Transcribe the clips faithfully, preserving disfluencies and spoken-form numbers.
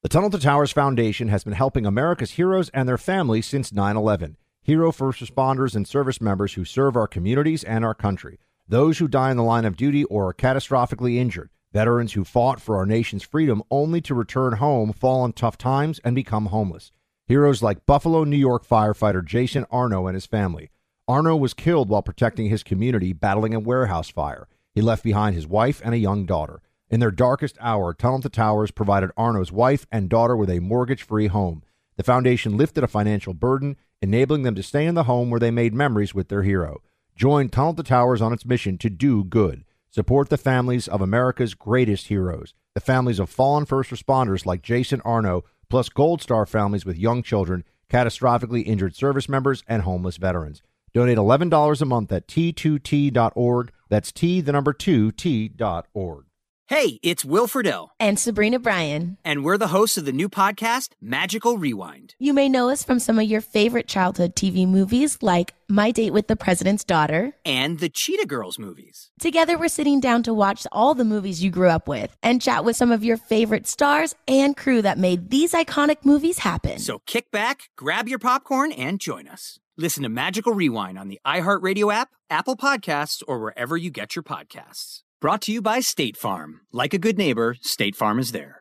The Tunnel to Towers Foundation has been helping America's heroes and their families since nine eleven. Hero first responders and service members who serve our communities and our country. Those who die in the line of duty or are catastrophically injured. Veterans who fought for our nation's freedom only to return home, fall in tough times, and become homeless. Heroes like Buffalo, New York firefighter Jason Arno and his family. Arno was killed while protecting his community battling a warehouse fire. He left behind his wife and a young daughter. In their darkest hour, Tunnel to Towers provided Arno's wife and daughter with a mortgage-free home. The foundation lifted a financial burden, enabling them to stay in the home where they made memories with their hero. Join Tunnel to Towers on its mission to do good. Support the families of America's greatest heroes, the families of fallen first responders like Jason Arno, plus Gold Star families with young children, catastrophically injured service members, and homeless veterans. Donate eleven dollars a month at T two T dot org. That's T, the number two, T dot org. Hey, it's Will Friedle. And Sabrina Bryan. And we're the hosts of the new podcast, Magical Rewind. You may know us from some of your favorite childhood T V movies like My Date with the President's Daughter. And the Cheetah Girls movies. Together, we're sitting down to watch all the movies you grew up with and chat with some of your favorite stars and crew that made these iconic movies happen. So kick back, grab your popcorn, and join us. Listen to Magical Rewind on the iHeartRadio app, Apple Podcasts, or wherever you get your podcasts. Brought to you by State Farm. Like a good neighbor, State Farm is there.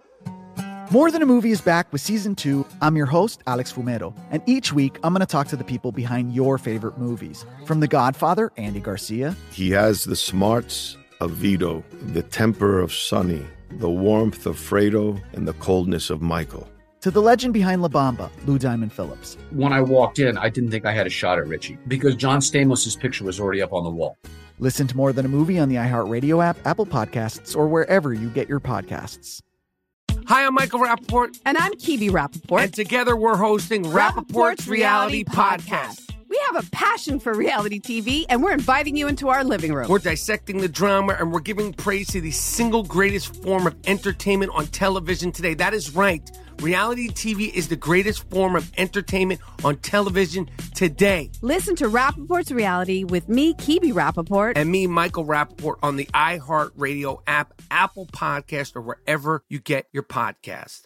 More Than a Movie is back with season two. I'm your host, Alex Fumero, and each week I'm going to talk to the people behind your favorite movies. From The Godfather, Andy Garcia. He has the smarts of Vito, the temper of Sonny, the warmth of Fredo, and the coldness of Michael. To the legend behind La Bamba, Lou Diamond Phillips. When I walked in, I didn't think I had a shot at Richie because John Stamos' picture was already up on the wall. Listen to More Than a Movie on the iHeartRadio app, Apple Podcasts, or wherever you get your podcasts. Hi, I'm Michael Rappaport. And I'm Kibi Rappaport. And together we're hosting Rappaport's, Rappaport's Reality, Reality Podcast. Podcast. We have a passion for reality T V, and we're inviting you into our living room. We're dissecting the drama, and we're giving praise to the single greatest form of entertainment on television today. That is right. Reality T V is the greatest form of entertainment on television today. Listen to Rappaport's Reality with me, Kibi Rappaport. And me, Michael Rappaport, on the iHeartRadio app, Apple Podcast, or wherever you get your podcast.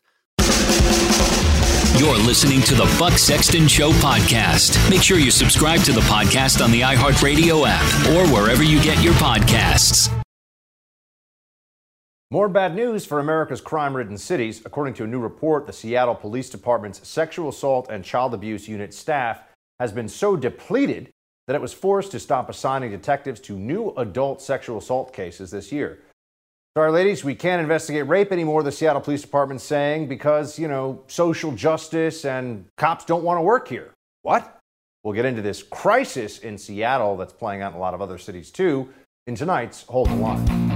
You're listening to the Buck Sexton Show podcast. Make sure you subscribe to the podcast on the iHeartRadio app or wherever you get your podcasts. More bad news for America's crime-ridden cities. According to a new report, the Seattle Police Department's Sexual Assault and Child Abuse Unit staff has been so depleted that it was forced to stop assigning detectives to new adult sexual assault cases this year. Sorry, ladies, we can't investigate rape anymore, the Seattle Police Department's saying, because, you know, social justice and cops don't want to work here. What? We'll get into this crisis in Seattle that's playing out in a lot of other cities, too, in tonight's Hold the Line.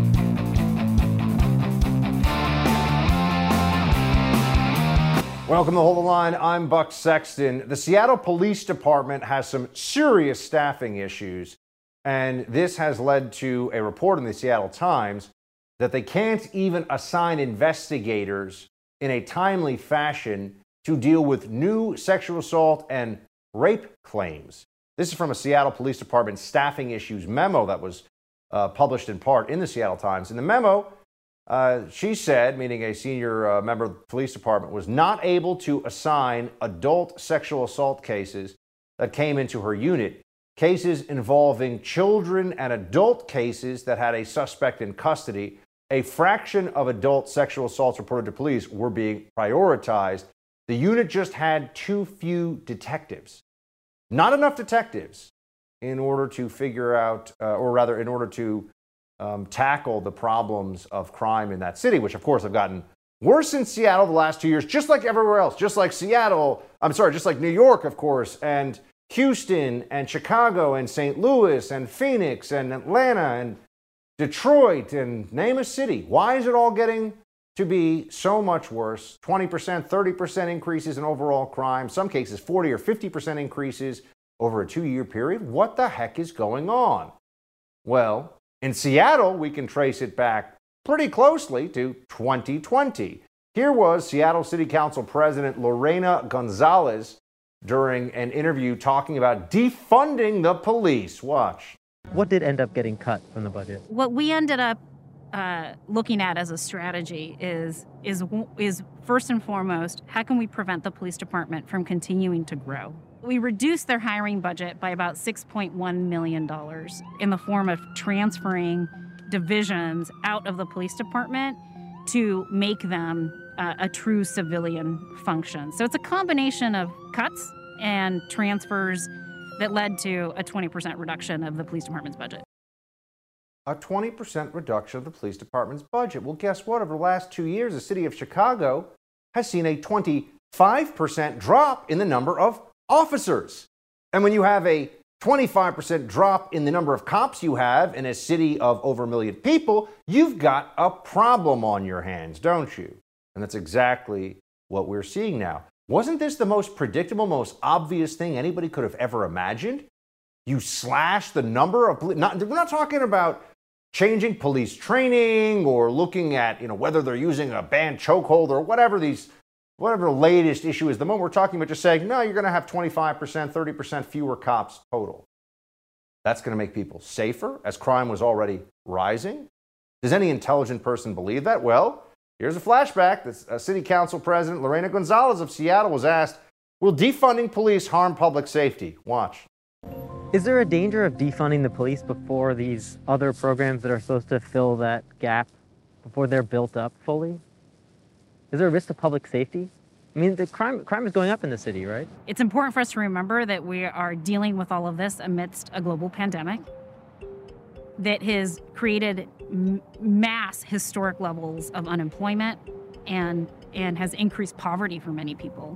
Welcome to Hold the Line. I'm Buck Sexton. The Seattle Police Department has some serious staffing issues, and this has led to a report in the Seattle Times that they can't even assign investigators in a timely fashion to deal with new sexual assault and rape claims. This is from a Seattle Police Department staffing issues memo that was uh, published in part in the Seattle Times. In the memo, Uh, she said, meaning a senior uh, member of the police department, was not able to assign adult sexual assault cases that came into her unit. Cases involving children and adult cases that had a suspect in custody. A fraction of adult sexual assaults reported to police were being prioritized. The unit just had too few detectives. Not enough detectives in order to figure out, uh, or rather in order to Um, tackle the problems of crime in that city, which of course have gotten worse in Seattle the last two years, just like everywhere else, just like Seattle, I'm sorry, just like New York, of course, and Houston and Chicago and Saint Louis and Phoenix and Atlanta and Detroit and name a city. Why is it all getting to be so much worse? twenty percent, thirty percent increases in overall crime, some cases forty or fifty percent increases over a two-year period. What the heck is going on? Well, in Seattle, we can trace it back pretty closely to twenty twenty. Here was Seattle City Council President Lorena Gonzalez during an interview talking about defunding the police. Watch. What did end up getting cut from the budget? What we ended up uh, looking at as a strategy is is is first and foremost, how can we prevent the police department from continuing to grow? We reduced their hiring budget by about six point one million dollars in the form of transferring divisions out of the police department to make them uh, a true civilian function. So it's a combination of cuts and transfers that led to a twenty percent reduction of the police department's budget. A twenty percent reduction of the police department's budget. Well, guess what? Over the last two years, the city of Chicago has seen a twenty-five percent drop in the number of officers. And when you have a twenty-five percent drop in the number of cops you have in a city of over a million people, you've got a problem on your hands, don't you? And that's exactly what we're seeing now. Wasn't this the most predictable, most obvious thing anybody could have ever imagined? You slash the number of police. Not, we're not talking about changing police training or looking at, you know, whether they're using a banned chokehold or whatever these, whatever the latest issue is. The moment we're talking about just saying, no, you're going to have twenty-five percent, thirty percent fewer cops total. That's going to make people safer as crime was already rising. Does any intelligent person believe that? Well, here's a flashback. This, uh, City Council President Lorena Gonzalez of Seattle was asked, will defunding police harm public safety? Watch. Is there a danger of defunding the police before these other programs that are supposed to fill that gap, before they're built up fully? Is there a risk to public safety? I mean, the crime crime is going up in the city, right? It's important for us to remember that we are dealing with all of this amidst a global pandemic that has created m- mass historic levels of unemployment and and has increased poverty for many people.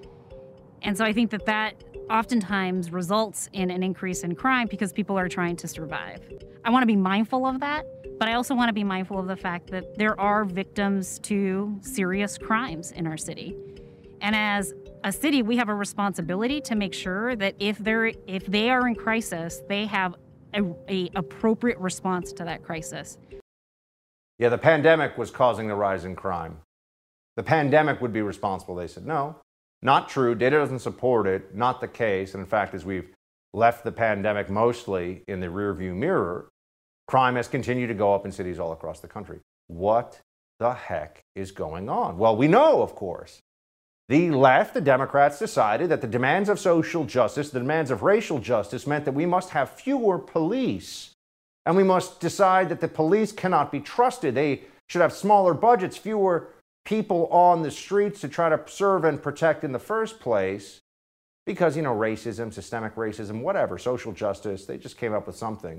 And so I think that that oftentimes results in an increase in crime because people are trying to survive. I want to be mindful of that, but I also want to be mindful of the fact that there are victims to serious crimes in our city. And as a city, we have a responsibility to make sure that if they're if they are in crisis, they have a, a appropriate response to that crisis. Yeah, the pandemic was causing the rise in crime. The pandemic would be responsible. They said, no, not true. Data doesn't support it. Not the case. And in fact, as we've left the pandemic mostly in the rearview mirror, crime has continued to go up in cities all across the country. What the heck is going on? Well, we know, of course. The left, the Democrats, decided that the demands of social justice, the demands of racial justice, meant that we must have fewer police. And we must decide that the police cannot be trusted. They should have smaller budgets, fewer people on the streets to try to serve and protect in the first place. Because, you know, racism, systemic racism, whatever, social justice, they just came up with something.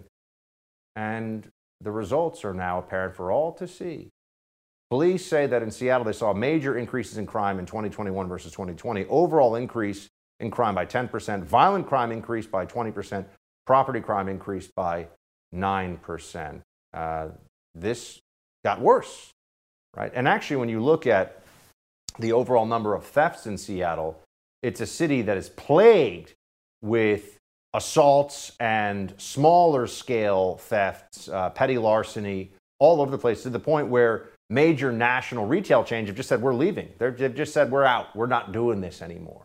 And the results are now apparent for all to see. Police say that in Seattle they saw major increases in crime in twenty twenty-one versus twenty twenty. Overall increase in crime by ten percent. Violent crime increased by twenty percent. Property crime increased by nine percent. Uh, this got worse, right? And actually, when you look at the overall number of thefts in Seattle, it's a city that is plagued with assaults and smaller scale thefts, uh, petty larceny, all over the place, to the point where major national retail chains have just said, we're leaving. They're, they've just said, we're out. We're not doing this anymore.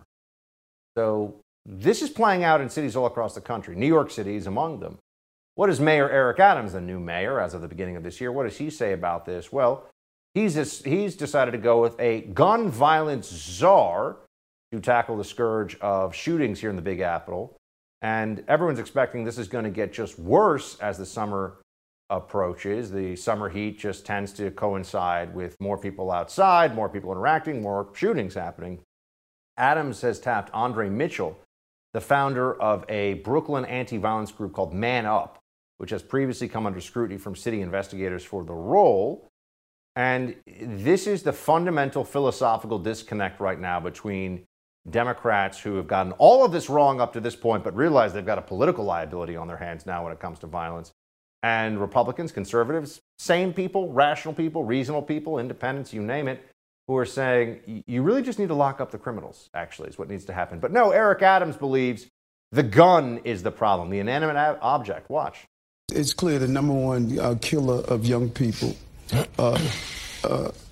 So this is playing out in cities all across the country. New York City is among them. What does Mayor Eric Adams, the new mayor as of the beginning of this year, what does he say about this? Well, he's, just, he's decided to go with a gun violence czar to tackle the scourge of shootings here in the Big Apple. And everyone's expecting this is going to get just worse as the summer approaches. The summer heat just tends to coincide with more people outside, more people interacting, more shootings happening. Adams has tapped Andre Mitchell, the founder of a Brooklyn anti-violence group called Man Up, which has previously come under scrutiny from city investigators for the role. And this is the fundamental philosophical disconnect right now between Democrats who have gotten all of this wrong up to this point, but realize they've got a political liability on their hands now when it comes to violence, and Republicans, conservatives, sane people, rational people, reasonable people, independents, you name it, who are saying, you really just need to lock up the criminals, actually, is what needs to happen. But no, Eric Adams believes the gun is the problem, the inanimate ab- object. Watch. It's clear the number one uh, killer of young people uh, uh,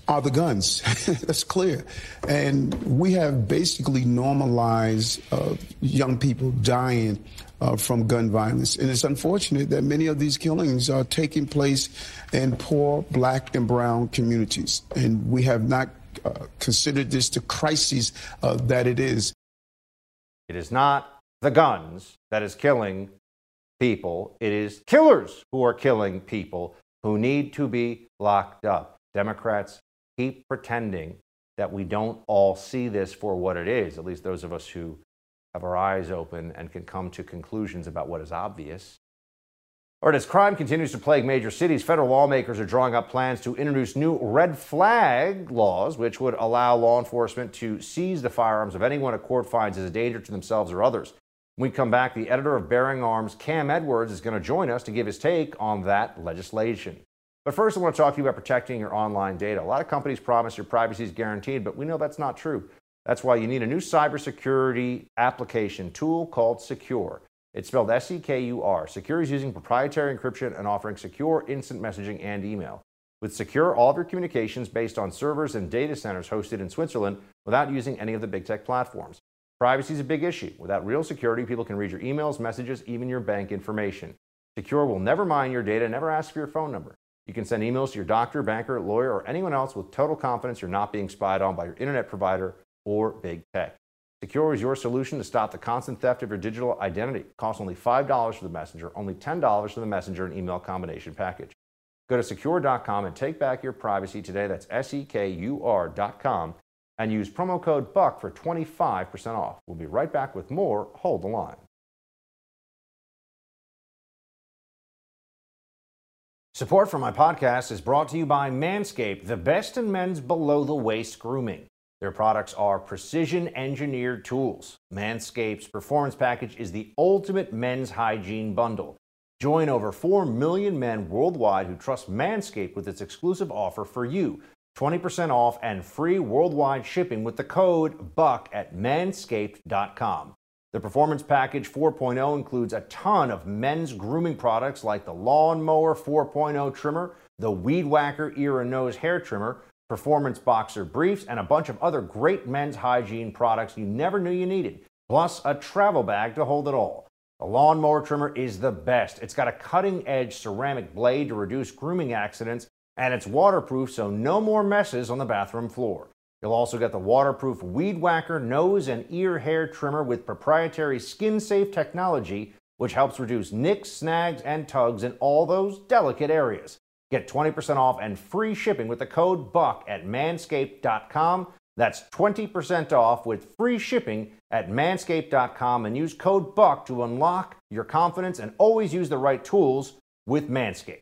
are the guns. That's clear. And we have basically normalized uh, young people dying uh, from gun violence. And it's unfortunate that many of these killings are taking place in poor black and brown communities. And we have not uh, considered this the crisis uh, that it is. It is not the guns that is killing people. It is killers who are killing people who need to be locked up. Democrats keep pretending that we don't all see this for what it is, at least those of us who have our eyes open and can come to conclusions about what is obvious. Or as crime continues to plague major cities, federal lawmakers are drawing up plans to introduce new red flag laws, which would allow law enforcement to seize the firearms of anyone a court finds as a danger to themselves or others. When we come back, the editor of Bearing Arms, Cam Edwards, is going to join us to give his take on that legislation. But first, I want to talk to you about protecting your online data. A lot of companies promise your privacy is guaranteed, but we know that's not true. That's why you need a new cybersecurity application tool called Secure. It's spelled S E K U R. Secure is using proprietary encryption and offering secure instant messaging and email. With Secure, all of your communications based on servers and data centers hosted in Switzerland without using any of the big tech platforms. Privacy is a big issue. Without real security, people can read your emails, messages, even your bank information. Secure will never mine your data, never ask for your phone number. You can send emails to your doctor, banker, lawyer, or anyone else with total confidence you're not being spied on by your internet provider or big tech. Secure is your solution to stop the constant theft of your digital identity. It costs only five dollars for the messenger, only ten dollars for the messenger and email combination package. Go to secure dot com and take back your privacy today. That's S E K U R dot com and use promo code BUCK for twenty-five percent off. We'll be right back with more. Hold the line. Support for my podcast is brought to you by Manscaped, the best in men's below-the-waist grooming. Their products are precision-engineered tools. Manscaped's Performance Package is the ultimate men's hygiene bundle. Join over four million men worldwide who trust Manscaped with its exclusive offer for you. twenty percent off and free worldwide shipping with the code BUCK at manscaped dot com. The Performance Package four point oh includes a ton of men's grooming products like the Lawn Mower four point oh trimmer, the Weed Whacker ear and nose hair trimmer, Performance Boxer briefs, and a bunch of other great men's hygiene products you never knew you needed, plus a travel bag to hold it all. The Lawn Mower trimmer is the best. It's got a cutting-edge ceramic blade to reduce grooming accidents, and it's waterproof, so no more messes on the bathroom floor. You'll also get the waterproof Weed Whacker nose and ear hair trimmer with proprietary skin-safe technology, which helps reduce nicks, snags, and tugs in all those delicate areas. Get twenty percent off and free shipping with the code BUCK at manscaped dot com. That's twenty percent off with free shipping at manscaped dot com and use code BUCK to unlock your confidence and always use the right tools with Manscaped.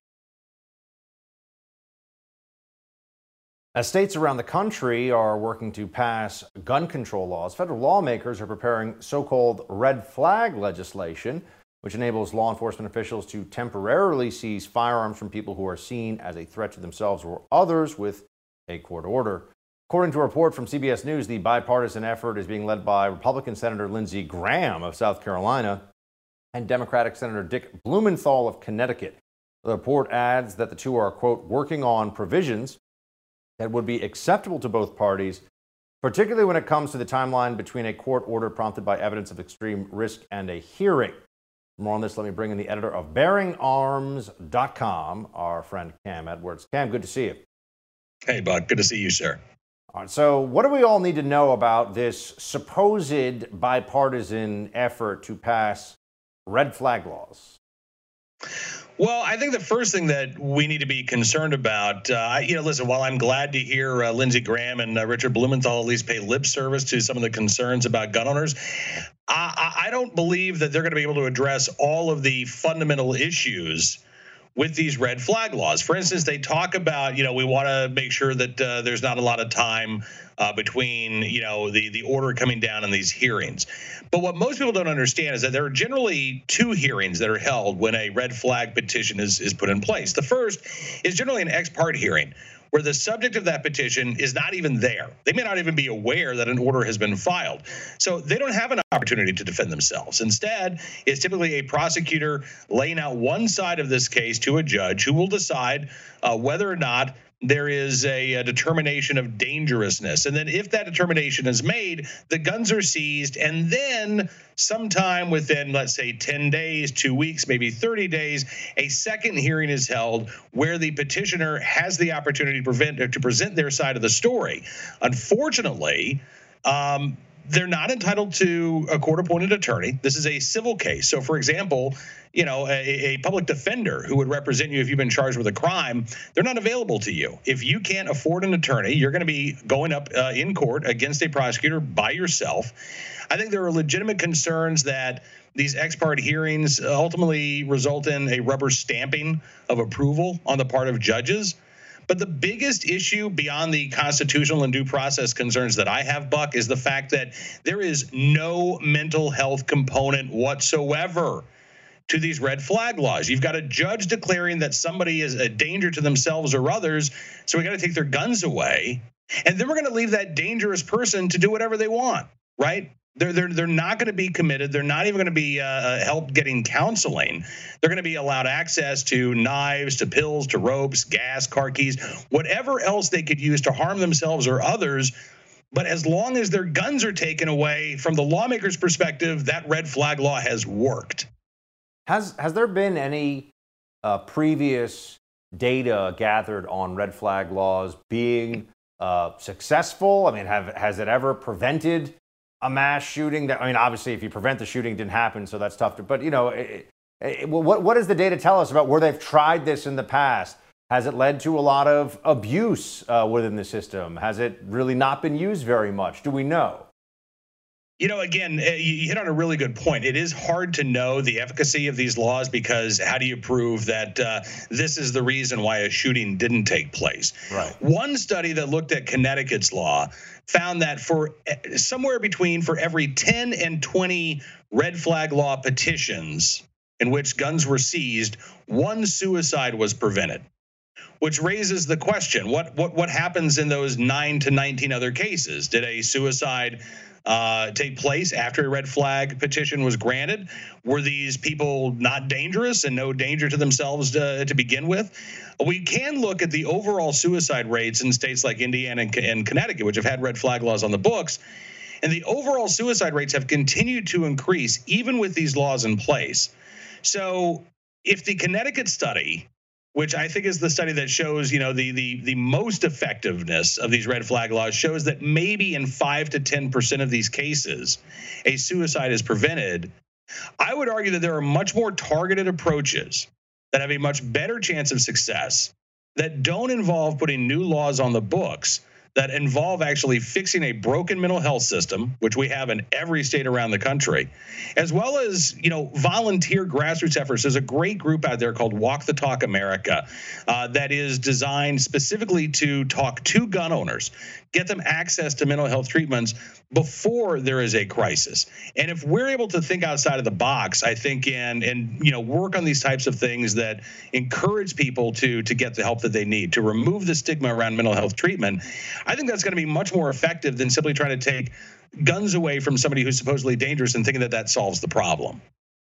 As states around the country are working to pass gun control laws, federal lawmakers are preparing so-called red flag legislation, which enables law enforcement officials to temporarily seize firearms from people who are seen as a threat to themselves or others with a court order. According to a report from C B S News, the bipartisan effort is being led by Republican Senator Lindsey Graham of South Carolina and Democratic Senator Dick Blumenthal of Connecticut. The report adds that the two are, quote, working on provisions that would be acceptable to both parties, particularly when it comes to the timeline between a court order prompted by evidence of extreme risk and a hearing. For more on this, let me bring in the editor of bearing arms dot com, our friend Cam Edwards. Cam, good to see you. Hey, Buck. Good to see you, sir. All right, so what do we all need to know about this supposed bipartisan effort to pass red flag laws? Well, I think the first thing that we need to be concerned about, uh, you know, listen, while I'm glad to hear uh, Lindsey Graham and uh, Richard Blumenthal at least pay lip service to some of the concerns about gun owners, I, I don't believe that they're going to be able to address all of the fundamental issues with these red flag laws. For instance, they talk about, you know, we want to make sure that uh, there's not a lot of time uh, between, you know, the, the order coming down in these hearings. But what most people don't understand is that there are generally two hearings that are held when a red flag petition is, is put in place. The first is generally an ex parte hearing, where the subject of that petition is not even there. They may not even be aware that an order has been filed. So they don't have an opportunity to defend themselves. Instead, it's typically a prosecutor laying out one side of this case to a judge who will decide uh, whether or not there is a, a determination of dangerousness. And then if that determination is made, the guns are seized. And then sometime within, let's say, ten days, two weeks, maybe thirty days, a second hearing is held where the petitioner has the opportunity to, prevent, or to present their side of the story. Unfortunately, um, they're not entitled to a court-appointed attorney. This is a civil case. So, for example, you know, a, a public defender who would represent you if you've been charged with a crime, they're not available to you. If you can't afford an attorney, you're going to be going up uh, in court against a prosecutor by yourself. I think there are legitimate concerns that these ex parte hearings ultimately result in a rubber stamping of approval on the part of judges. But the biggest issue beyond the constitutional and due process concerns that I have, Buck, is the fact that there is no mental health component whatsoever to these red flag laws. You've got a judge declaring that somebody is a danger to themselves or others, so we got to take their guns away. And then we're going to leave that dangerous person to do whatever they want, right? They're, they're, they're not going to be committed. They're not even going to be uh, help getting counseling. They're going to be allowed access to knives, to pills, to ropes, gas, car keys, whatever else they could use to harm themselves or others. But as long as their guns are taken away, from the lawmaker's perspective, that red flag law has worked. Has, has there been any uh, previous data gathered on red flag laws being uh, successful? I mean, have, has it ever prevented a mass shooting? That, I mean, obviously, if you prevent the shooting, it didn't happen, so that's tough to, but, you know, it, it, what, what does the data tell us about where they've tried this in the past? Has it led to a lot of abuse uh, within the system? Has it really not been used very much? Do we know? You know, again, you hit on a really good point. It is hard to know the efficacy of these laws because how do you prove that uh, this is the reason why a shooting didn't take place? Right. One study that looked at Connecticut's law found that for somewhere between for every ten and twenty red flag law petitions in which guns were seized, one suicide was prevented, which raises the question, what what what happens in those nine to nineteen other cases? Did a suicide uh, take place after a red flag petition was granted? Were these people not dangerous and no danger to themselves to, to begin with? We can look at the overall suicide rates in states like Indiana and, and Connecticut, which have had red flag laws on the books. And the overall suicide rates have continued to increase even with these laws in place. So if the Connecticut study, which I think is the study that shows, you know, the the the most effectiveness of these red flag laws, shows that maybe in five to ten percent of these cases, a suicide is prevented. I would argue that there are much more targeted approaches that have a much better chance of success that don't involve putting new laws on the books, that involve actually fixing a broken mental health system, which we have in every state around the country, as well as, you know, volunteer grassroots efforts. There's a great group out there called Walk the Talk America uh, that is designed specifically to talk to gun owners, get them access to mental health treatments before there is a crisis. And if we're able to think outside of the box, I think, and and you know, work on these types of things that encourage people to to get the help that they need, to remove the stigma around mental health treatment, I think that's going to be much more effective than simply trying to take guns away from somebody who's supposedly dangerous and thinking that that solves the problem.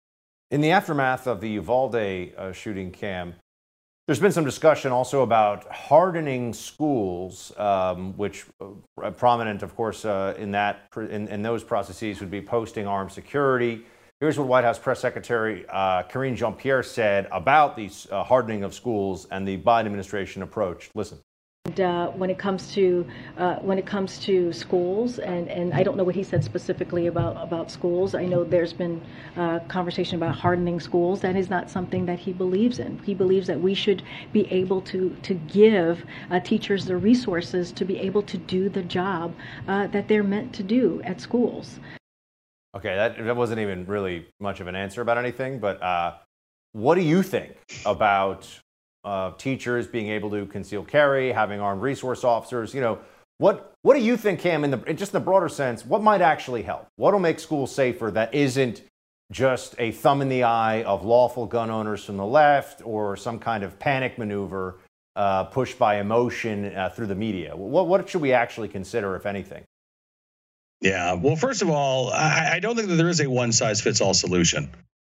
In the aftermath of the Uvalde uh, shooting, Cam, there's been some discussion also about hardening schools, um, which uh, prominent, of course, uh, in that in, in those processes would be posting armed security. Here's what White House Press Secretary uh, Karine Jean-Pierre said about the uh, hardening of schools and the Biden administration approach. Listen. And, uh, when it comes to uh, when it comes to schools, and, and I don't know what he said specifically about, about schools. I know there's been uh, conversation about hardening schools. That is not something that he believes in. He believes that we should be able to to give uh, teachers the resources to be able to do the job uh, that they're meant to do at schools. Okay, that, that wasn't even really much of an answer about anything, but uh, what do you think about Uh, teachers being able to conceal carry, having armed resource officers? You know, what what do you think, Cam, in the in just in the broader sense, what might actually help? What will make schools safer that isn't just a thumb in the eye of lawful gun owners from the left or some kind of panic maneuver uh, pushed by emotion uh, through the media? What what should we actually consider, if anything? Yeah, well, first of all, I, I don't think that there is a one-size-fits-all solution.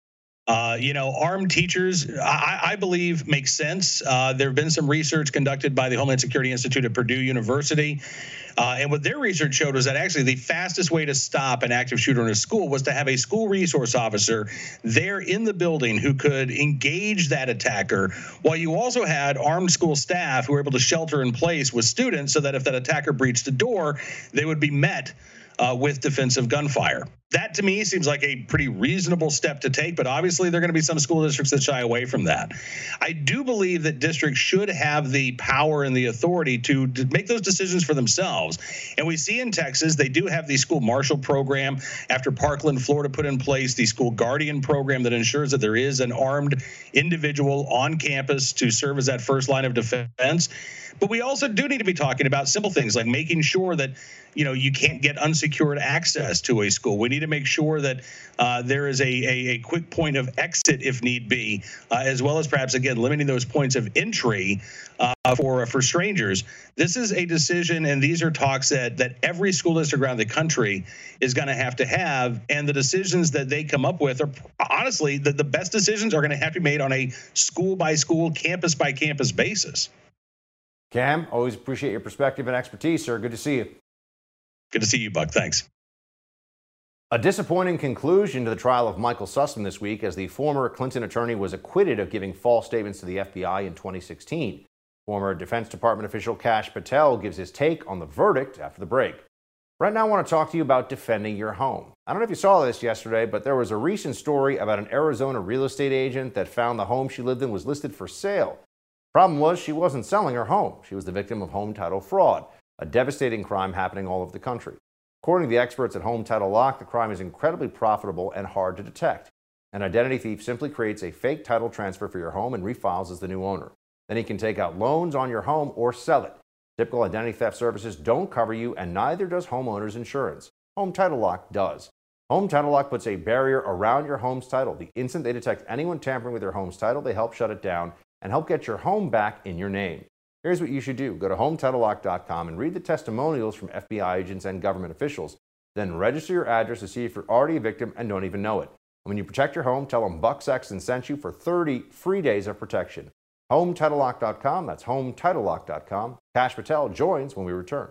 Uh, you know, armed teachers, I, I believe, makes sense. Uh, there have been some research conducted by the Homeland Security Institute at Purdue University. Uh, and what their research showed was that actually the fastest way to stop an active shooter in a school was to have a school resource officer there in the building who could engage that attacker, while you also had armed school staff who were able to shelter in place with students so that if that attacker breached the door, they would be met uh, with defensive gunfire. That, to me, seems like a pretty reasonable step to take, but obviously there are going to be some school districts that shy away from that. I do believe that districts should have the power and the authority to, to make those decisions for themselves. And we see in Texas, they do have the school marshal program after Parkland, Florida put in place the school guardian program that ensures that there is an armed individual on campus to serve as that first line of defense. But we also do need to be talking about simple things like making sure that, you know, you can't get unsecured access to a school. We need to make sure that uh, there is a, a, a quick point of exit if need be, uh, as well as perhaps, again, limiting those points of entry uh, for for strangers. This is a decision, and these are talks that that every school district around the country is going to have to have, and the decisions that they come up with are honestly the, the best decisions are going to have to be made on a school by school, campus by campus basis. Cam, always appreciate your perspective and expertise, sir. Good to see you. Good to see you, Buck. Thanks. A disappointing conclusion to the trial of Michael Sussman this week, as the former Clinton attorney was acquitted of giving false statements to the F B I in twenty sixteen. Former Defense Department official Kash Patel gives his take on the verdict after the break. Right now, I want to talk to you about defending your home. I don't know if you saw this yesterday, but there was a recent story about an Arizona real estate agent that found the home she lived in was listed for sale. Problem was, she wasn't selling her home. She was the victim of home title fraud, a devastating crime happening all over the country. According to the experts at Home Title Lock, the crime is incredibly profitable and hard to detect. An identity thief simply creates a fake title transfer for your home and refiles as the new owner. Then he can take out loans on your home or sell it. Typical identity theft services don't cover you, and neither does homeowners insurance. Home Title Lock does. Home Title Lock puts a barrier around your home's title. The instant they detect anyone tampering with your home's title, they help shut it down and help get your home back in your name. Here's what you should do. Go to home title lock dot com and read the testimonials from F B I agents and government officials. Then register your address to see if you're already a victim and don't even know it. And when you protect your home, tell them Buck Sexton sent you for thirty free days of protection. home title lock dot com. That's home title lock dot com. Kash Patel joins when we return.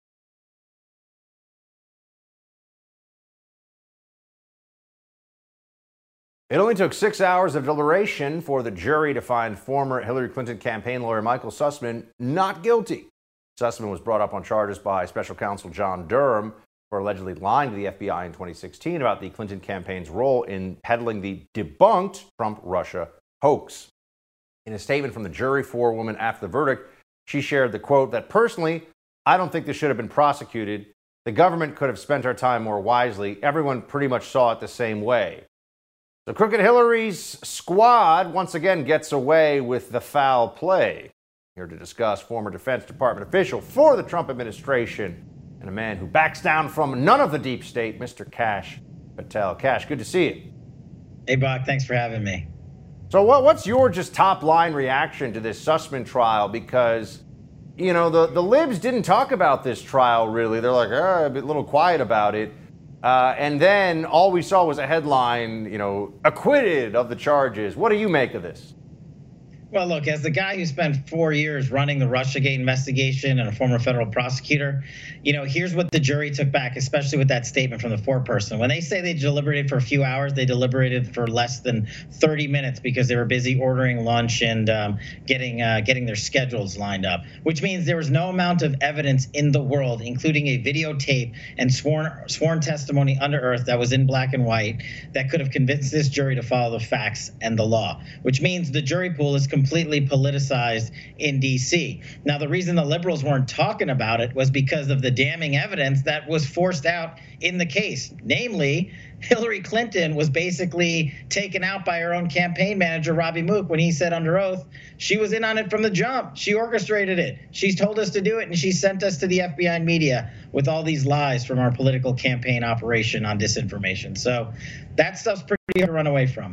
It only took six hours of deliberation for the jury to find former Hillary Clinton campaign lawyer Michael Sussman not guilty. Sussman was brought up on charges by special counsel John Durham for allegedly lying to the F B I in twenty sixteen about the Clinton campaign's role in peddling the debunked Trump-Russia hoax. In a statement from the jury forewoman after the verdict, she shared the quote that, "Personally, I don't think this should have been prosecuted. The government could have spent our time more wisely. Everyone pretty much saw it the same way." So Crooked Hillary's squad once again gets away with the foul play. Here to discuss, former Defense Department official for the Trump administration and a man who backs down from none of the deep state, Mister Kash Patel. Kash, good to see you. Hey, Buck, thanks for having me. So what, what's your just top line reaction to this Sussman trial? Because, you know, the, the libs didn't talk about this trial really. They're like, oh, a bit little quiet about it. Uh, and then all we saw was a headline, you know, acquitted of the charges. What do you make of this? Well, look, as the guy who spent four years running the Russiagate investigation and a former federal prosecutor, you know, here's what the jury took back, especially with that statement from the foreperson. When they say they deliberated for a few hours, they deliberated for less than thirty minutes because they were busy ordering lunch and um, getting uh, getting their schedules lined up, which means there was no amount of evidence in the world, including a videotape and sworn sworn testimony under oath that was in black and white, that could have convinced this jury to follow the facts and the law, which means the jury pool is completely politicized in D C. Now, the reason the liberals weren't talking about it was because of the damning evidence that was forced out in the case. Namely, Hillary Clinton was basically taken out by her own campaign manager, Robbie Mook, when he said under oath she was in on it from the jump. She orchestrated it. She's told us to do it, and she sent us to the F B I and media with all these lies from our political campaign operation on disinformation. So that stuff's pretty hard to run away from.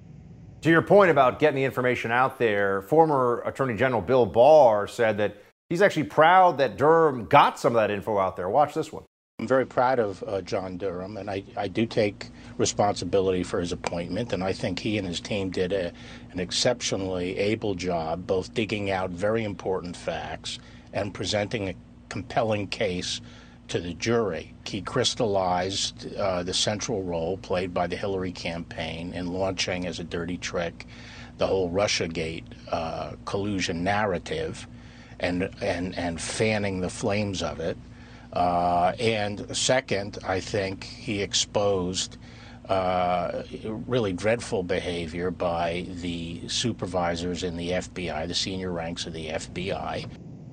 To your point about getting the information out there, former Attorney General Bill Barr said that he's actually proud that Durham got some of that info out there. Watch this one. I'm very proud of uh, John Durham, and I, I do take responsibility for his appointment, and I think he and his team did a, an exceptionally able job, both digging out very important facts and presenting a compelling case to the jury. He crystallized uh, the central role played by the Hillary campaign in launching as a dirty trick the whole Russiagate uh, collusion narrative and, and, and fanning the flames of it. Uh, and second, I think he exposed uh, really dreadful behavior by the supervisors in the F B I, the senior ranks of the F B I.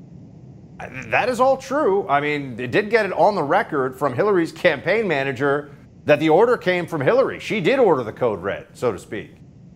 That is all true. I mean, it did get it on the record from Hillary's campaign manager that the order came from Hillary. She did order the code red, so to speak.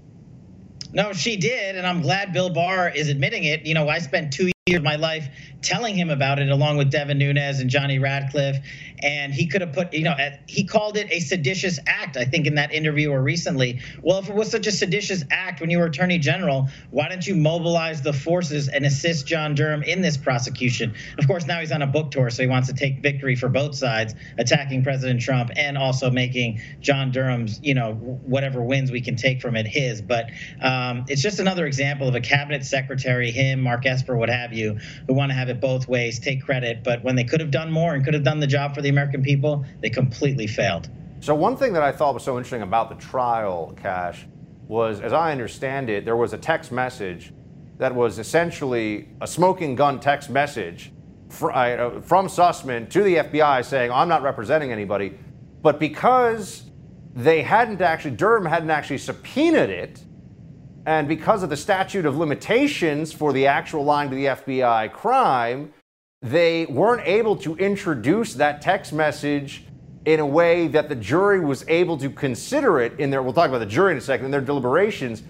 No, she did, and I'm glad Bill Barr is admitting it. You know, I spent two years of my life telling him about it, along with Devin Nunes and Johnny Radcliffe, and he could have put, you know, he called it a seditious act, I think, in that interview or recently. Well, if it was such a seditious act when you were Attorney General, why didn't you mobilize the forces and assist John Durham in this prosecution? Of course, now he's on a book tour, so he wants to take victory for both sides, attacking President Trump and also making John Durham's, you know, whatever wins we can take from it his. But um, it's just another example of a cabinet secretary, him, Mark Esper, what have you, who want to have it both ways, take credit, but when they could have done more and could have done the job for the American people, they completely failed. So one thing that I thought was so interesting about the trial, Kash, was, as I understand it, there was a text message that was essentially a smoking gun text message fr- uh, from Sussman to the F B I saying, I'm not representing anybody. But because they hadn't actually, Durham hadn't actually subpoenaed it, and because of the statute of limitations for the actual lying to the F B I crime, they weren't able to introduce that text message in a way that the jury was able to consider it in their, we'll talk about the jury in a second, in their deliberations.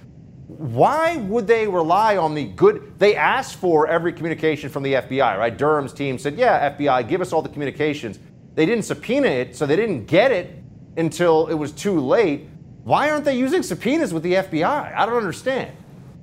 Why would they rely on the good, they asked for every communication from the F B I, right? Durham's team said, yeah, F B I, give us all the communications. They didn't subpoena it, so they didn't get it until it was too late. Why aren't they using subpoenas with the F B I? I don't understand.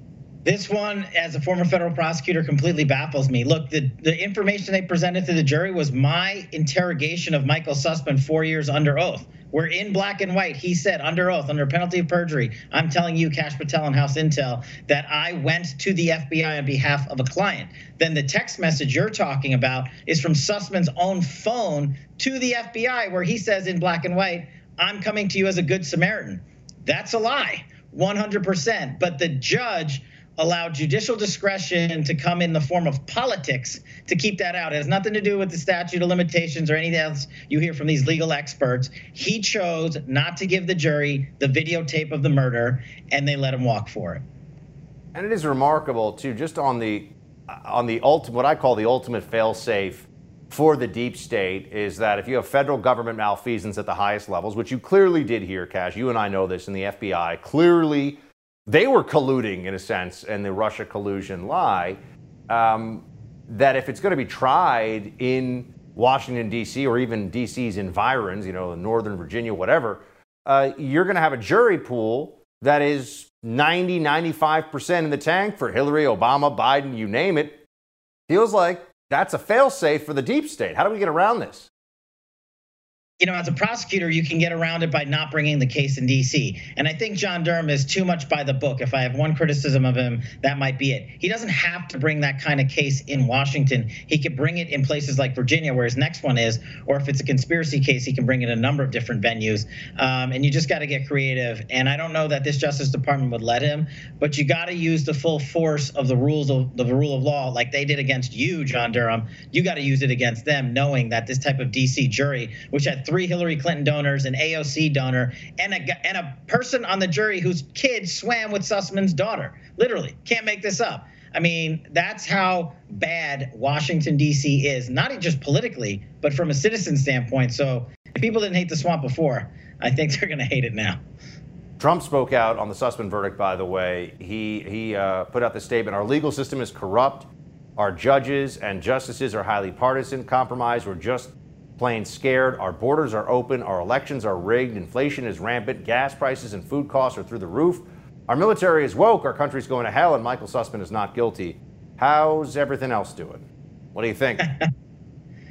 This one, as a former federal prosecutor, completely baffles me. Look, the, the information they presented to the jury was my interrogation of Michael Sussman four years under oath. We're in black and white. He said under oath, under penalty of perjury, I'm telling you, Kash Patel and House Intel, that I went to the F B I on behalf of a client. Then the text message you're talking about is from Sussman's own phone to the F B I, where he says in black and white, I'm coming to you as a good Samaritan. That's a lie, one hundred percent. But the judge allowed judicial discretion to come in the form of politics to keep that out. It has nothing to do with the statute of limitations or anything else you hear from these legal experts. He chose not to give the jury the videotape of the murder, and they let him walk for it. And it is remarkable, too, just on the on the ultimate, what I call the ultimate fail-safe for the deep state, is that if you have federal government malfeasance at the highest levels, which you clearly did here, Kash, you and I know this in the F B I, clearly they were colluding, in a sense, in the Russia collusion lie, um, that if it's going to be tried in Washington, D C, or even D C's environs, you know, Northern Virginia, whatever, uh, you're going to have a jury pool that is ninety, ninety-five percent in the tank for Hillary, Obama, Biden, you name it. Feels like that's a fail-safe for the deep state. How do we get around this? You know, as a prosecutor, you can get around it by not bringing the case in D C. And I think John Durham is too much by the book. If I have one criticism of him, that might be it. He doesn't have to bring that kind of case in Washington. He could bring it in places like Virginia, where his next one is, or if it's a conspiracy case, he can bring it in a number of different venues. Um, and you just got to get creative. And I don't know that this Justice Department would let him, but you got to use the full force of the rules of the rule of law, like they did against you, John Durham. You got to use it against them, knowing that this type of D C jury, which had three Hillary Clinton donors, an A O C donor, and a, and a person on the jury whose kid swam with Sussman's daughter. Literally, can't make this up. I mean, that's how bad Washington, D C is, not just politically, but from a citizen standpoint. So if people didn't hate the swamp before, I think they're going to hate it now. Trump spoke out on the Sussman verdict, by the way. He, he uh, put out the statement, our legal system is corrupt. Our judges and justices are highly partisan, compromised, or just plain scared. Our borders are open. Our elections are rigged. Inflation is rampant. Gas prices and food costs are through the roof. Our military is woke. Our country's going to hell, and Michael Sussman is not guilty. How's everything else doing? What do you think?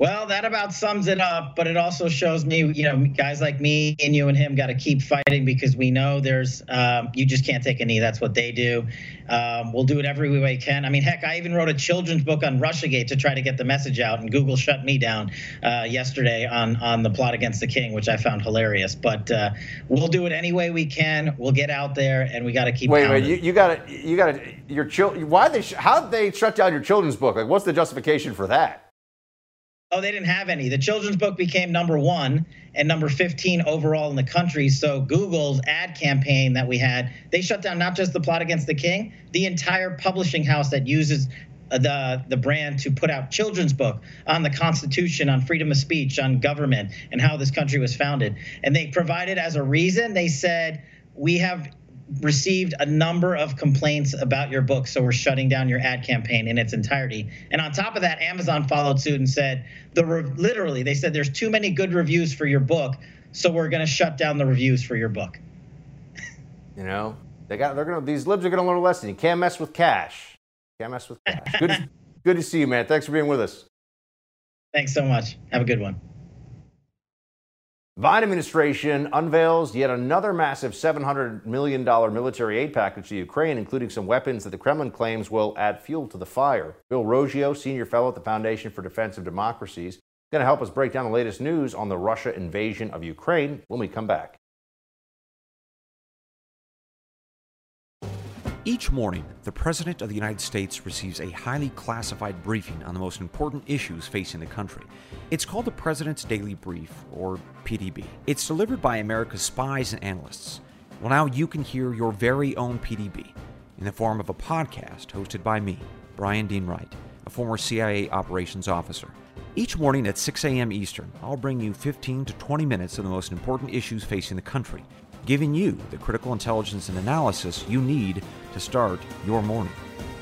Well, that about sums it up, but it also shows me, you know, guys like me and you and him got to keep fighting because we know there's, um, you just can't take a knee. That's what they do. Um, we'll do it every way we can. I mean, heck, I even wrote a children's book on Russiagate to try to get the message out, and Google shut me down uh, yesterday on, on the plot against the king, which I found hilarious. But uh, we'll do it any way we can. We'll get out there, and we got to keep Wait, pounding. wait, you, you got to, you got to, your children, why they, sh- how did they shut down your children's book? Like, what's the justification for that? Oh, they didn't have any. The children's book became number one and number fifteen overall in the country. So Google's ad campaign that we had, they shut down not just the plot against the king, the entire publishing house that uses the the brand to put out children's book on the Constitution, on freedom of speech, on government, and how this country was founded. And they provided as a reason, they said, we have received a number of complaints about your book, so we're shutting down your ad campaign in its entirety. And on top of that, Amazon followed suit and said, the re- literally, they said there's too many good reviews for your book, so we're going to shut down the reviews for your book. You know, they got they're gonna these libs are gonna learn a lesson. You can't mess with cash. Can't mess with cash. Good, to, good to see you, man. Thanks for being with us. Thanks so much. Have a good one. Biden administration unveils yet another massive seven hundred million dollars military aid package to Ukraine, including some weapons that the Kremlin claims will add fuel to the fire. Bill Roggio, senior fellow at the Foundation for Defense of Democracies, is going to help us break down the latest news on the Russia invasion of Ukraine when we come back. Each morning, the President of the United States receives a highly classified briefing on the most important issues facing the country. It's called the President's Daily Brief, or P D B. It's delivered by America's spies and analysts. Well, now you can hear your very own P D B in the form of a podcast hosted by me, Brian Dean Wright, a former C I A operations officer. Each morning at six a.m. Eastern, I'll bring you fifteen to twenty minutes of the most important issues facing the country, giving you the critical intelligence and analysis you need to start your morning.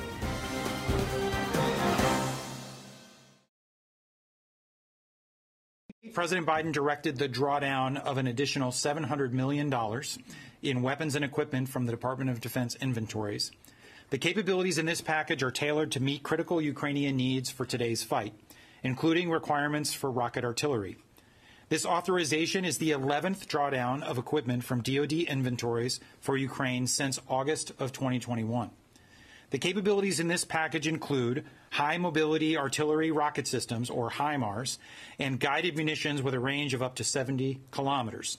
President Biden directed the drawdown of an additional seven hundred million dollars in weapons and equipment from the Department of Defense inventories. The capabilities in this package are tailored to meet critical Ukrainian needs for today's fight, including requirements for rocket artillery. This authorization is the eleventh drawdown of equipment from D O D inventories for Ukraine since August of twenty twenty-one. The capabilities in this package include high-mobility artillery rocket systems, or HIMARS, and guided munitions with a range of up to seventy kilometers.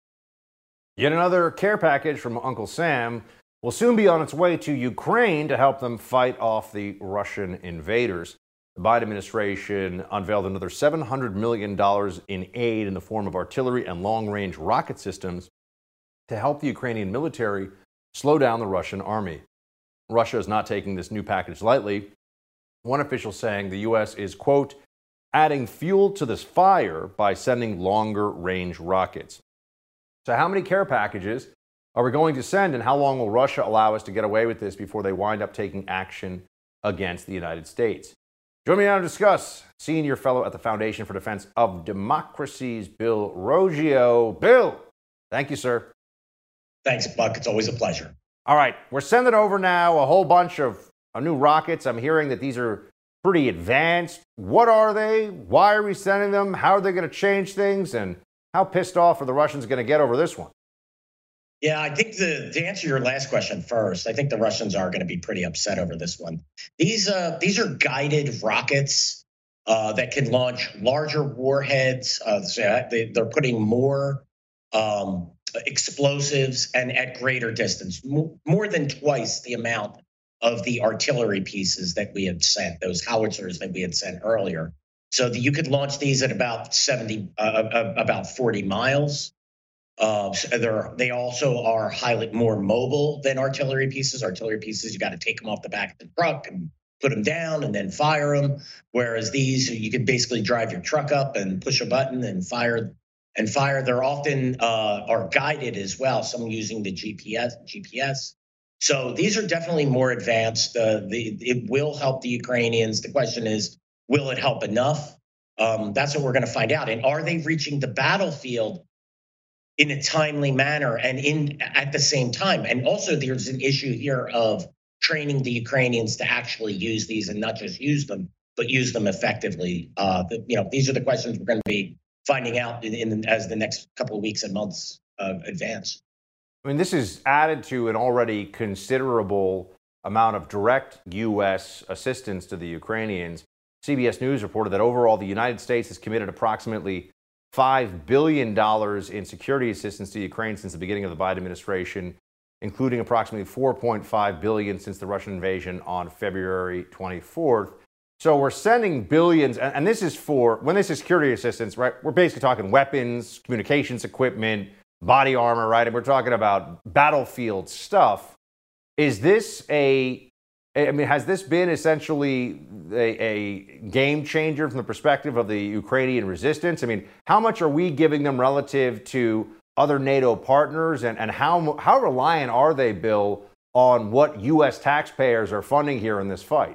Yet another care package from Uncle Sam will soon be on its way to Ukraine to help them fight off the Russian invaders. The Biden administration unveiled another seven hundred million dollars in aid in the form of artillery and long-range rocket systems to help the Ukrainian military slow down the Russian army. Russia is not taking this new package lightly. One official saying the U S is, quote, adding fuel to this fire by sending longer-range rockets. So how many care packages are we going to send, and how long will Russia allow us to get away with this before they wind up taking action against the United States? Join me now to discuss senior fellow at the Foundation for Defense of Democracies, Bill Roggio. Bill, thank you, sir. Thanks, Buck. It's always a pleasure. All right, we're sending over now a whole bunch of uh, new rockets. I'm hearing that these are pretty advanced. What are they? Why are we sending them? How are they going to change things? And how pissed off are the Russians going to get over this one? Yeah, I think the, to answer your last question first, I think the Russians are going to be pretty upset over this one. These uh, these are guided rockets uh, that can launch larger warheads. Uh, so they, they're putting more um, explosives and at greater distance, more, more than twice the amount of the artillery pieces that we had sent, those howitzers that we had sent earlier. So that you could launch these at about seventy, uh, about forty miles. Uh, so they're, they also are highly more mobile than artillery pieces. Artillery pieces, you got to take them off the back of the truck and put them down and then fire them. Whereas these, you could basically drive your truck up and push a button and fire. And fire. They're often uh, are guided as well. Some using the G P S. G P S. So these are definitely more advanced. Uh, the, it will help the Ukrainians. The question is, will it help enough? Um, that's what we're going to find out. And are they reaching the battlefield in a timely manner and in at the same time? And also, there's an issue here of training the Ukrainians to actually use these and not just use them, but use them effectively? Uh, the, you know, these are the questions we're going to be finding out in, in as the next couple of weeks and months uh, advance. I mean, this is added to an already considerable amount of direct U S assistance to the Ukrainians. C B S News reported that overall the United States has committed approximately five billion dollars in security assistance to Ukraine since the beginning of the Biden administration, including approximately four point five billion dollars since the Russian invasion on February twenty-fourth. So we're sending billions, and, and this is for, when this is security assistance, right, we're basically talking weapons, communications equipment, body armor, right? And we're talking about battlefield stuff. Is this a, I mean, has this been essentially a, a game changer from the perspective of the Ukrainian resistance? I mean, how much are we giving them relative to other NATO partners, and, and how, how reliant are they, Bill, on what U S taxpayers are funding here in this fight?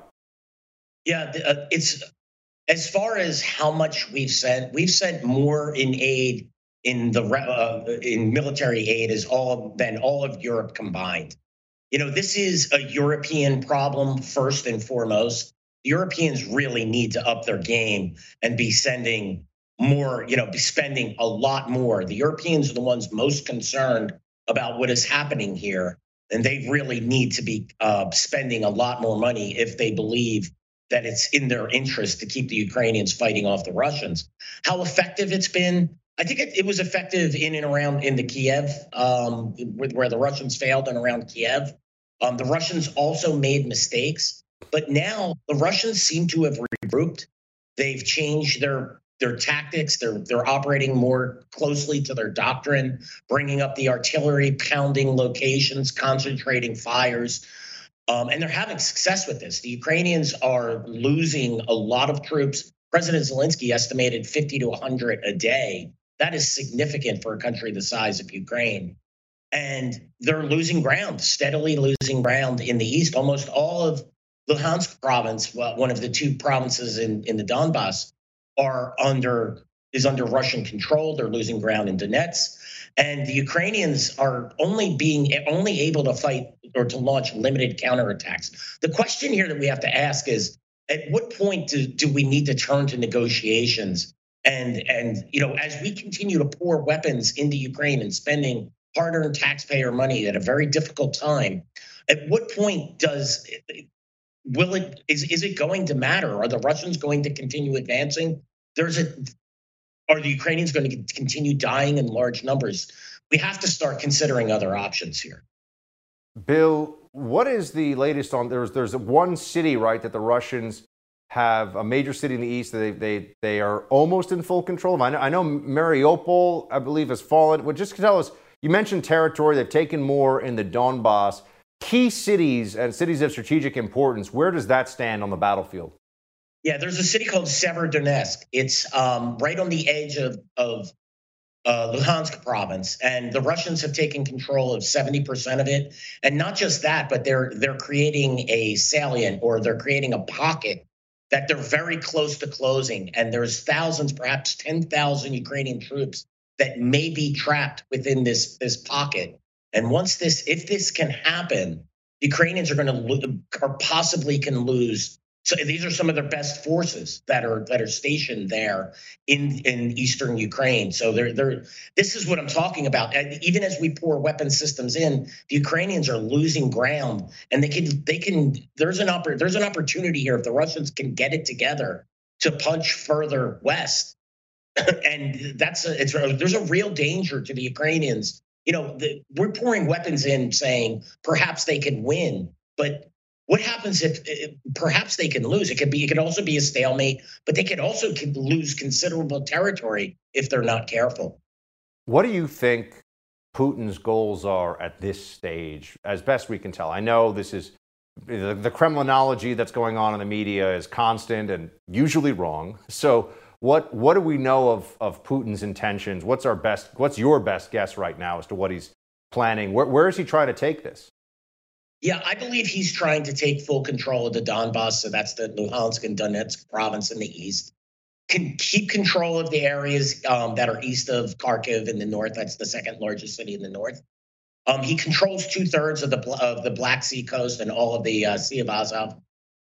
Yeah, uh, it's as far as how much we've sent, we've sent more in aid in the uh, in military aid as all than all of Europe combined. You know, this is a European problem first and foremost. The Europeans really need to up their game and be sending more, you know, be spending a lot more. The Europeans are the ones most concerned about what is happening here, and they really need to be uh, spending a lot more money if they believe that it's in their interest to keep the Ukrainians fighting off the Russians. How effective it's been, I think it, it was effective in and around in the Kiev, um, where the Russians failed and around Kiev. Um, the Russians also made mistakes, but now the Russians seem to have regrouped. They've changed their their tactics. They're they're operating more closely to their doctrine, bringing up the artillery, pounding locations, concentrating fires. Um, and they're having success with this. The Ukrainians are losing a lot of troops. President Zelensky estimated fifty to one hundred a day. That is significant for a country the size of Ukraine. And they're losing ground, steadily losing ground in the east. Almost all of Luhansk province, well, one of the two provinces in, in the Donbass, are under is under Russian control. They're losing ground in Donetsk. And the Ukrainians are only being only able to fight or to launch limited counterattacks. The question here that we have to ask is, at what point do, do we need to turn to negotiations? And, and you know, as we continue to pour weapons into Ukraine and spending hard-earned taxpayer money at a very difficult time, at what point does will it is is it going to matter? Are the Russians going to continue advancing? There's a Are the Ukrainians going to continue dying in large numbers? We have to start considering other options here. Bill, what is the latest on, there's there's one city, right, that the Russians have, a major city in the east that they they, they are almost in full control of? I know, I know Mariupol, I believe, has fallen. Well, just tell us, you mentioned territory, they've taken more in the Donbass. Key cities and cities of strategic importance, where does that stand on the battlefield? Yeah, there's a city called Severodonetsk. It's um, right on the edge of, of uh, Luhansk province, and the Russians have taken control of seventy percent of it. And not just that, but they're they're creating a salient, or they're creating a pocket that they're very close to closing. And there's thousands, perhaps ten thousand Ukrainian troops that may be trapped within this this pocket. And once this, if this can happen, the Ukrainians are going to lo- or possibly can lose. So these are some of their best forces that are that are stationed there in, in eastern Ukraine. So they're they're this is what I'm talking about. And even as we pour weapon systems in, the Ukrainians are losing ground, and they can they can there's an oppor- there's an opportunity here if the Russians can get it together to punch further west. And that's a, it's a, there's a real danger to the Ukrainians. You know, the, we're pouring weapons in, saying perhaps they can win, but what happens if, if perhaps they can lose? It could be, it could also be a stalemate, but they could also could lose considerable territory if they're not careful. What do you think Putin's goals are at this stage, as best we can tell? I know this is the, the Kremlinology that's going on in the media is constant and usually wrong. So what what do we know of of Putin's intentions? What's our best? What's your best guess right now as to what he's planning? Where where is he trying to take this? Yeah, I believe he's trying to take full control of the Donbass. So that's the Luhansk and Donetsk province in the east. Can keep control of the areas um, that are east of Kharkiv in the north. That's the second largest city in the north. Um, he controls two thirds of the of the Black Sea coast and all of the uh, Sea of Azov.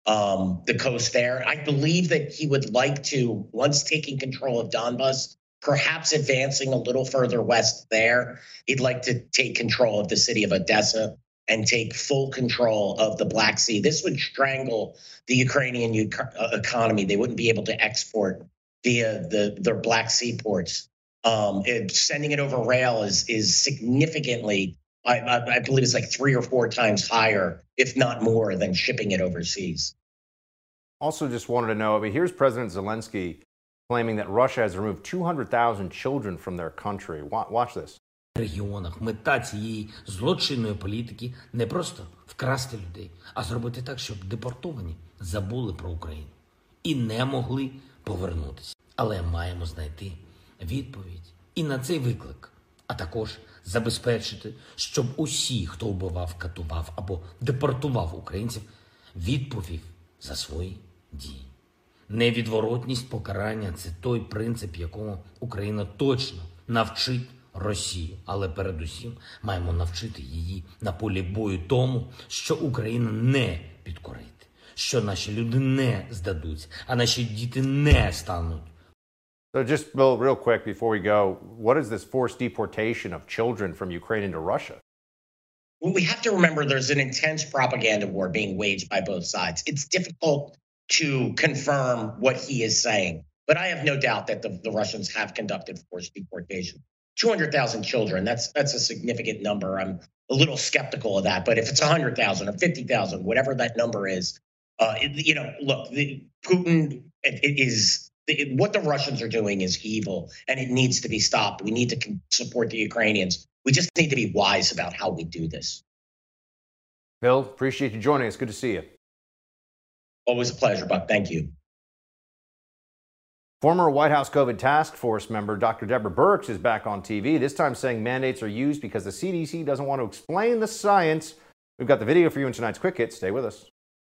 um, the coast there. I believe that he would like to, once taking control of Donbas, perhaps advancing a little further west there, he'd like to take control of the city of Odessa and take full control of the Black Sea. This would strangle the Ukrainian u- economy. They wouldn't be able to export via the, their Black Sea ports. Um, it, sending it over rail is is significantly, I, I, I believe it's like three or four times higher, if not more, than shipping it overseas. Also just wanted to know, I mean, here's President Zelensky claiming that Russia has removed two hundred thousand children from their country. Watch this. В регіонах мета цієї злочинної політики не просто вкрасти людей, а зробити так, щоб депортовані забули про Україну і не могли повернутися. Але маємо знайти відповідь і на цей виклик, а також забезпечити, щоб усі, хто вбивав, катував або депортував українців, відповів за свої дії. Невідворотність покарання – це той принцип, якому Україна точно навчить Росію. Але передусім маємо навчити її на полі бою тому, що Україна не підкорить, що наші люди не здадуться, а наші діти не стануть. So just real, real quick before we go, what is this forced deportation of children from Ukraine into Russia? Well, we have to remember there's an intense propaganda war being waged by both sides. It's difficult to confirm what he is saying, but I have no doubt that the, the Russians have conducted forced deportation. two hundred thousand children, that's that's a significant number. I'm a little skeptical of that, but if it's one hundred thousand or fifty thousand, whatever that number is, uh, it, you know, look, the, Putin it, it is, it, what the Russians are doing is evil, and it needs to be stopped. We need to support the Ukrainians. We just need to be wise about how we do this. Bill, appreciate you joining us. Good to see you. Always a pleasure, Buck. Thank you. Former White House COVID task force member Doctor Deborah Birx is back on T V, this time saying mandates are used because the C D C doesn't want to explain the science. We've got the video for you in tonight's Quick Hit. Stay with us.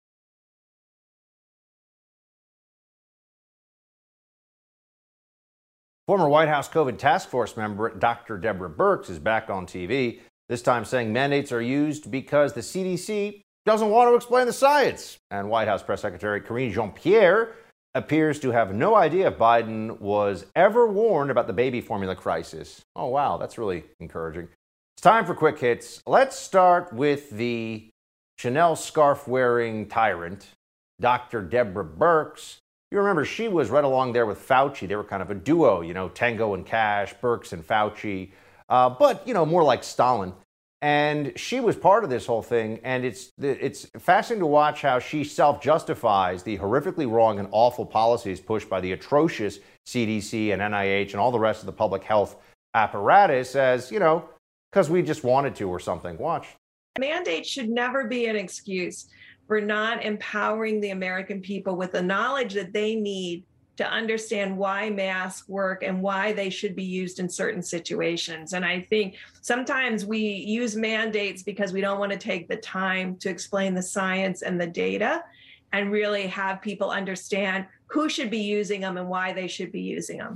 Former White House COVID task force member Doctor Deborah Birx is back on T V, this time saying mandates are used because the C D C doesn't want to explain the science. And White House Press Secretary Karine Jean-Pierre appears to have no idea if Biden was ever warned about the baby formula crisis. Oh, wow, that's really encouraging. It's time for Quick Hits. Let's start with the Chanel scarf-wearing tyrant, Doctor Deborah Birx. You remember she was right along there with Fauci. They were kind of a duo, you know, Tango and Cash, Birx and Fauci, uh, but, you know, more like Stalin. And she was part of this whole thing, and it's it's fascinating to watch how she self-justifies the horrifically wrong and awful policies pushed by the atrocious C D C and N I H and all the rest of the public health apparatus as, you know, because we just wanted to or something. Watch. Mandates should never be an excuse for not empowering the American people with the knowledge that they need to understand why masks work and why they should be used in certain situations. And I think sometimes we use mandates because we don't want to take the time to explain the science and the data and really have people understand who should be using them and why they should be using them.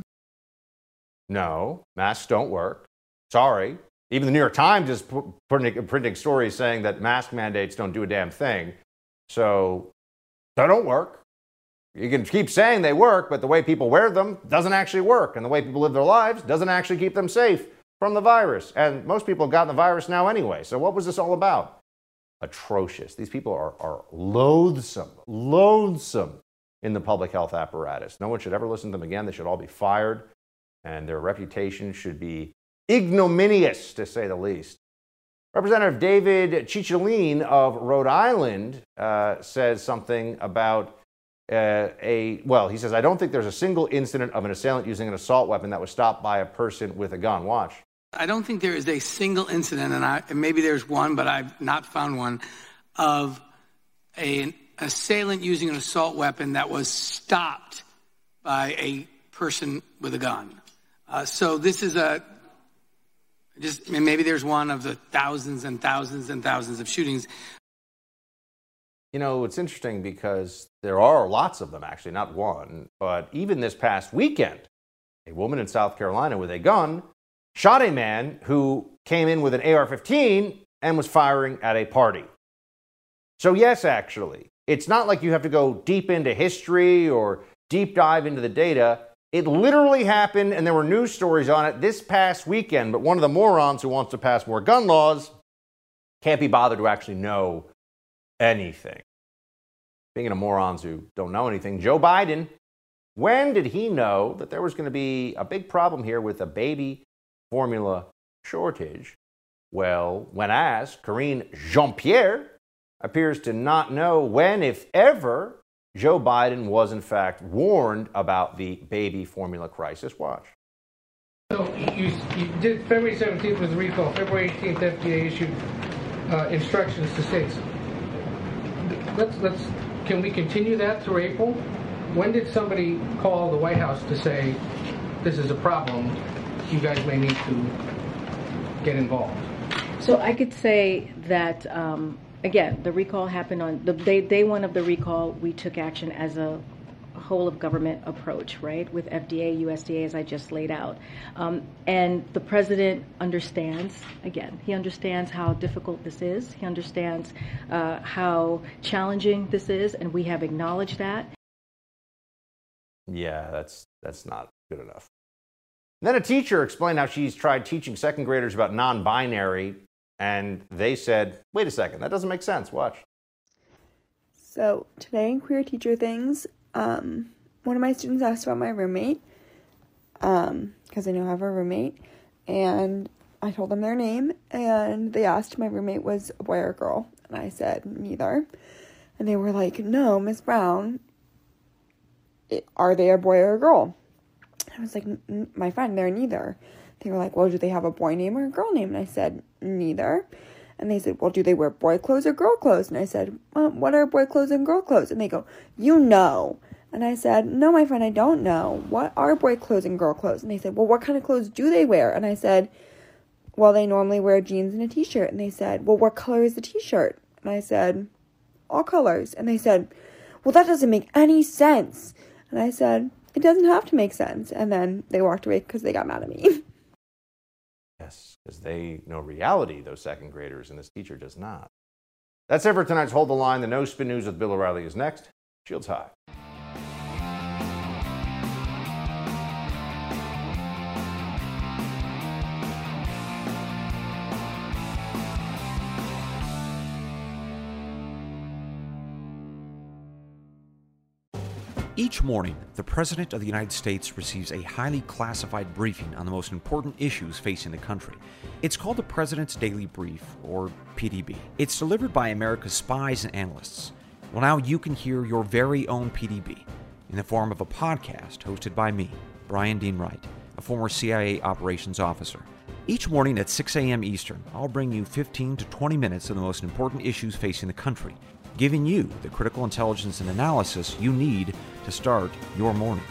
No, masks don't work. Sorry. Even the New York Times is printing, printing stories saying that mask mandates don't do a damn thing. So they don't work. You can keep saying they work, but the way people wear them doesn't actually work. And the way people live their lives doesn't actually keep them safe from the virus. And most people have gotten the virus now anyway. So what was this all about? Atrocious. These people are, are loathsome, loathsome in the public health apparatus. No one should ever listen to them again. They should all be fired. And their reputation should be ignominious, to say the least. Representative David Cicilline of Rhode Island uh, says something about Uh, a well, he says, I don't think there's a single incident of an assailant using an assault weapon that was stopped by a person with a gun. Watch. I don't think there is a single incident, and, I, and maybe there's one, but I've not found one, of a, an assailant using an assault weapon that was stopped by a person with a gun. Uh, so this is a, just maybe there's one of the thousands and thousands and thousands of shootings. You know, it's interesting because there are lots of them, actually, not one. But even this past weekend, a woman in South Carolina with a gun shot a man who came in with an A R fifteen and was firing at a party. So yes, actually, It's not like you have to go deep into history or deep dive into the data. It literally happened, and there were news stories on it this past weekend, but one of the morons who wants to pass more gun laws can't be bothered to actually know anything. Speaking of morons who don't know anything, Joe Biden, when did he know that there was going to be a big problem here with a baby formula shortage? Well, when asked, Karine Jean-Pierre appears to not know when, if ever, Joe Biden was in fact warned about the baby formula crisis. Watch. So you, you did February seventeenth was the recall. February eighteenth, F D A issued uh, instructions to states. Let's let's can we continue that through April? When did somebody call the White House to say this is a problem? You guys may need to get involved. So I could say that. Um, Again, the recall happened on the day, day one of the recall. We took action as a whole of government approach, right, with F D A, U S D A, as I just laid out. Um, and the president understands, again, he understands how difficult this is. He understands uh, how challenging this is, and we have acknowledged that. Yeah, that's that's not good enough. And then a teacher explained how she's tried teaching second graders about non-binary. And they said, wait a second, that doesn't make sense. Watch. So today in Queer Teacher Things, um, one of my students asked about my roommate, um, because I know I have a roommate, and I told them their name, and they asked if my roommate was a boy or a girl, and I said neither. And they were like, no, Miss Brown, it, are they a boy or a girl? I was like, my friend, they're neither. They were like, well, do they have a boy name or a girl name? And I said, neither. And they said, well, do they wear boy clothes or girl clothes? And I said, well, what are boy clothes and girl clothes? And they go, you know. And I said, no, my friend, I don't know. What are boy clothes and girl clothes? And they said, well, what kind of clothes do they wear? And I said, well, they normally wear jeans and a t-shirt. And they said, well, what color is the t-shirt? And I said, all colors. And they said, well, that doesn't make any sense. And I said, it doesn't have to make sense. And then they walked away because they got mad at me. Yes, because they know reality, those second graders, and this teacher does not. That's it for tonight's Hold the Line. The No Spin News with Bill O'Reilly is next. Shields high. Each morning, the President of the United States receives a highly classified briefing on the most important issues facing the country. It's called the President's Daily Brief, or P D B. It's delivered by America's spies and analysts. Well, now you can hear your very own P D B in the form of a podcast hosted by me, Brian Dean Wright, a former C I A operations officer. Each morning at six a.m. Eastern, I'll bring you fifteen to twenty minutes of the most important issues facing the country, giving you the critical intelligence and analysis you need to start your morning.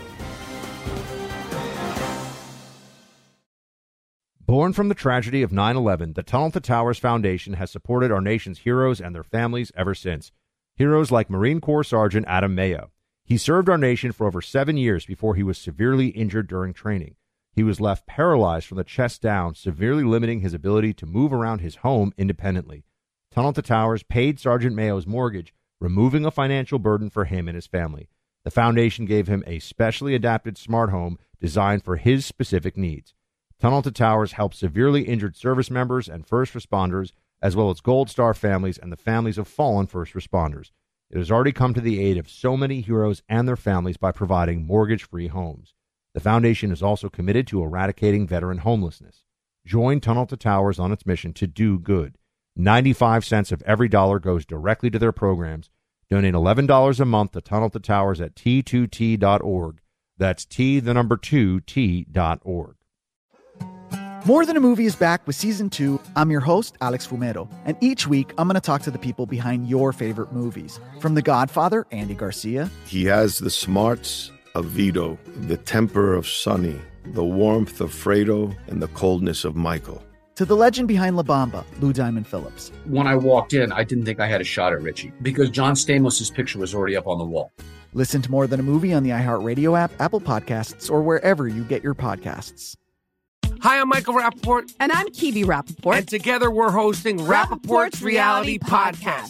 Born from the tragedy of nine eleven, the Tunnel to Towers Foundation has supported our nation's heroes and their families ever since. Heroes like Marine Corps Sergeant Adam Mayo. He served our nation for over seven years before he was severely injured during training. He was left paralyzed from the chest down, severely limiting his ability to move around his home independently. Tunnel to Towers paid Sergeant Mayo's mortgage, removing a financial burden for him and his family. The foundation gave him a specially adapted smart home designed for his specific needs. Tunnel to Towers helps severely injured service members and first responders, as well as Gold Star families and the families of fallen first responders. It has already come to the aid of so many heroes and their families by providing mortgage-free homes. The foundation is also committed to eradicating veteran homelessness. Join Tunnel to Towers on its mission to do good. ninety-five cents of every dollar goes directly to their programs. Donate eleven dollars a month to Tunnel to Towers at T two T dot org. That's T, the number two, T dot org. More Than a Movie is back with season two. I'm your host, Alex Fumero, and each week I'm going to talk to the people behind your favorite movies. From The Godfather, Andy Garcia. He has the smarts of Vito, the temper of Sonny, the warmth of Fredo, and the coldness of Michael. To the legend behind La Bamba, Lou Diamond Phillips. When I walked in, I didn't think I had a shot at Richie because John Stamos' picture was already up on the wall. Listen to More Than a Movie on the iHeartRadio app, Apple Podcasts, or wherever you get your podcasts. Hi, I'm Michael Rappaport. And I'm Kibi Rappaport. And together we're hosting Rappaport's Reality Podcast. We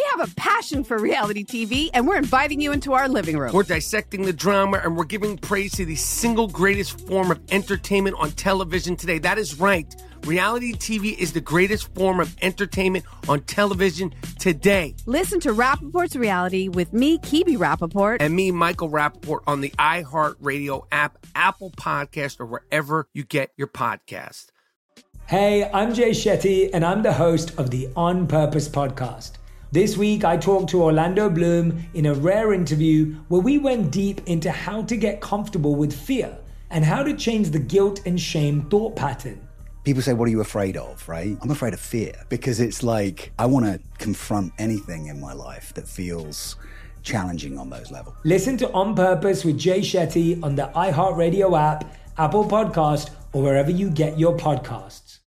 have a passion for reality T V, and we're inviting you into our living room. We're dissecting the drama, and we're giving praise to the single greatest form of entertainment on television today. That is right. Reality T V is the greatest form of entertainment on television today. Listen to Rappaport's Reality with me, Kibi Rappaport. And me, Michael Rappaport, on the iHeartRadio app, Apple Podcast, or wherever you get your podcast. Hey, I'm Jay Shetty, and I'm the host of the On Purpose podcast. This week, I talked to Orlando Bloom in a rare interview where we went deep into how to get comfortable with fear and how to change the guilt and shame thought pattern. People say, what are you afraid of, right? I'm afraid of fear because it's like I want to confront anything in my life that feels challenging on those levels. Listen to On Purpose with Jay Shetty on the iHeartRadio app, Apple Podcast, or wherever you get your podcasts.